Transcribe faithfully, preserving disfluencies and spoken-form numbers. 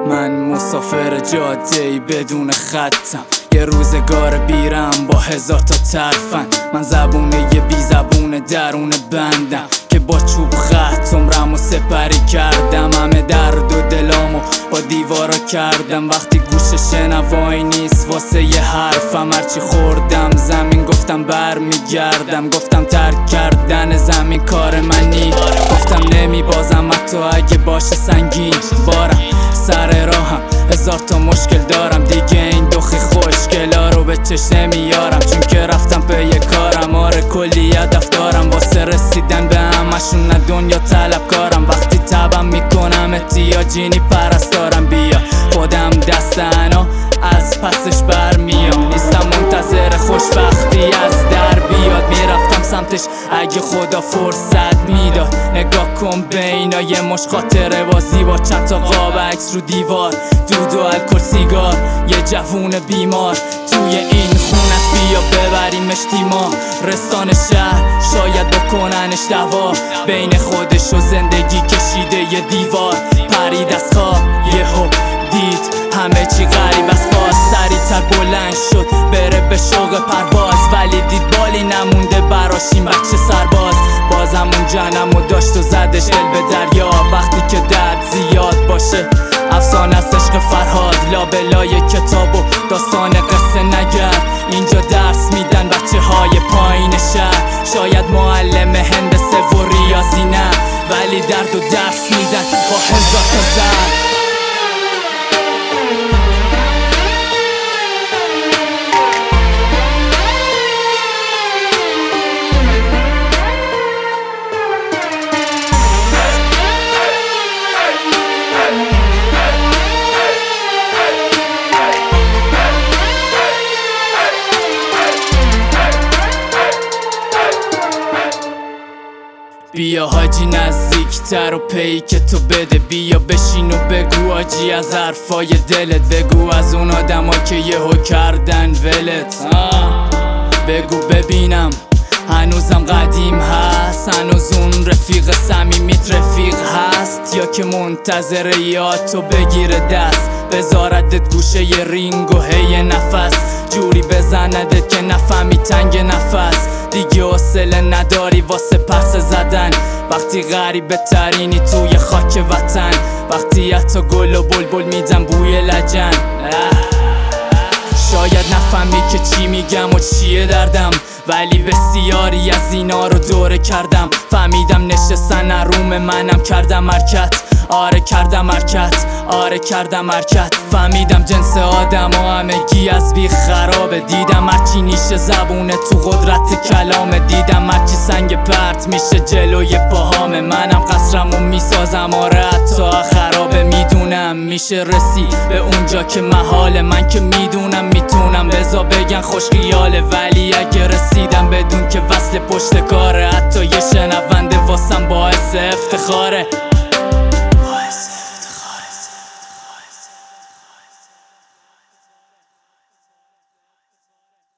من مسافر جاده‌ای بدون خطم، یه روزگار بیرم با هزار تا ترفن. من زبونه یه بی زبونه درون بندم که با چوب خط عمرمو سپری کردم. همه درد و دلامو با دیوارا کردم. وقتی گوش شنوایی نیست واسه یه حرفم، هرچی خوردم زمین گفتم بر میگردم. گفتم ترک کردن زمین کار منی، گفتم نمی بازم حتی اگه باشه سنگین بارم. سر راهم هزار تا مشکل دارم دیگه، این دخی خوشگلا رو به چشم نمیارم، چون که رفتم پی کارم. آره کلی هدف دارم واسه رسیدن به همشون، نه دنیا طلبکارم. وقتی تبم میکنم احتیاجینی پرستارم، بیا خودم دستنا از پسش برمیام. نیستم منتظر خوشبختی از در بیاد، میرفتم سمتش اگه خدا فرصت میداد. نگاه کن بینا یه مش خاطره بازی با چند تا قاب عکس رو دیوار، دود و الکل سیگار، یه جوون بیمار توی این خونه است. بیا ببریمش تیما رستان شهر، شاید بکننش دوا. بین خودش و زندگی کشیده یه دیوار، پرید از خواب یهو دید همه چی غریب است. باز سریع‌تر بلند شد بره به شوق پرواز، ولی دید بالی نمونده براش این بچه سرباز. بازم اون جنمو داشت و زدش دل به دریا. وقتی که درد زیاد باشه افسانه است عشق فرهاد، لابلای کتاب و داستان قصه نگر. اینجا درس میدن بچه های پایین شهر، شاید معلم هندسه و ریاضی نه، ولی درد و درس میدن با هزار تا زر. بیا حاجی نزدیکتر و پی که تو بده، بیا بشین و بگو حاجی از حرفای دلت. بگو از اون آدم ها که یهو کردن ولت، بگو ببینم هنوزم قدیم هست، هنوز اون رفیق صمیمیت رفیق هست، یا که منتظر یاد تو بگیره دست، بذاردت گوشه ی رینگ و هی نفس جوری بزندت که نفهمی تنگ نفس. دیگه حوصله نداری واسه پس زدن وقتی غریبه ترینی توی خاک وطن. وقتی حتی گل و بلبل میدن بوی لجن، شاید نفهمی که چی میگم و چیه دردم، ولی بسیاری از اینا رو دوره کردم. فهمیدم نشستن روم منم کردم حرکت، آره کردم حرکت، آره کردم حرکت. فهمیدم جنس آدم و همگی از بی خرابه. دیدم هرچی نیشه زبونه تو قدرت کلامه، دیدم هرچی سنگ پرت میشه جلوی پاهامه. منم قصرمو میسازم آره حتی خرابه. میدونم میشه رسید به اونجا که محاله، من که میدونم میتونم، بزا بگن خوش خیاله، ولی اگه رسیدم بدون که وصل پشت کار